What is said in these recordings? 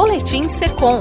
Boletim Secom.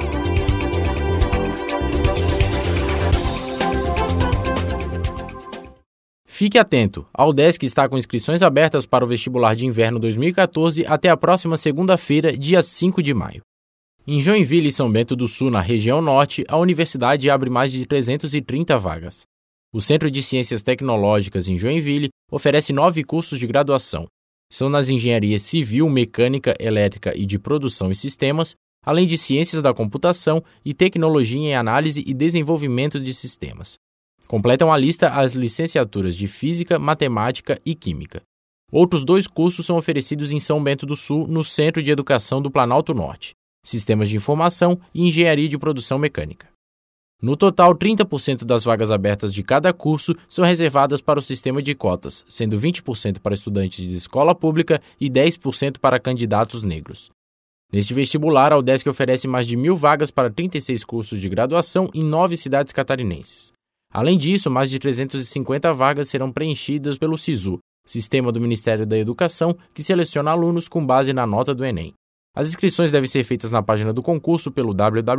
Fique atento, a UDESC está com inscrições abertas para o vestibular de inverno 2014 até a próxima segunda-feira, dia 5 de maio. Em Joinville e São Bento do Sul, na região norte, a universidade abre mais de 330 vagas. O Centro de Ciências Tecnológicas em Joinville oferece 9 cursos de graduação. São nas engenharias civil, mecânica, elétrica e de produção e sistemas, além de ciências da computação e tecnologia em análise e desenvolvimento de sistemas. Completam a lista as licenciaturas de Física, Matemática e Química. Outros 2 cursos são oferecidos em São Bento do Sul, no Centro de Educação do Planalto Norte, Sistemas de Informação e Engenharia de Produção Mecânica. No total, 30% das vagas abertas de cada curso são reservadas para o sistema de cotas, sendo 20% para estudantes de escola pública e 10% para candidatos negros. Neste vestibular, a UDESC oferece mais de 1.000 vagas para 36 cursos de graduação em 9 cidades catarinenses. Além disso, mais de 350 vagas serão preenchidas pelo SISU, Sistema do Ministério da Educação, que seleciona alunos com base na nota do Enem. As inscrições devem ser feitas na página do concurso pelo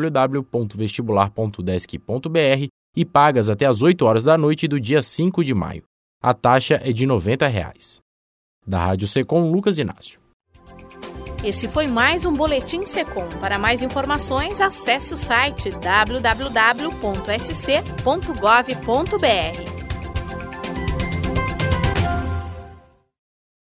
www.vestibular.udesc.br e pagas até às 8 horas da noite do dia 5 de maio. A taxa é de R$ 90. Da Rádio Secom, Lucas Inácio. Esse foi mais um Boletim Secom. Para mais informações, acesse o site www.sc.gov.br.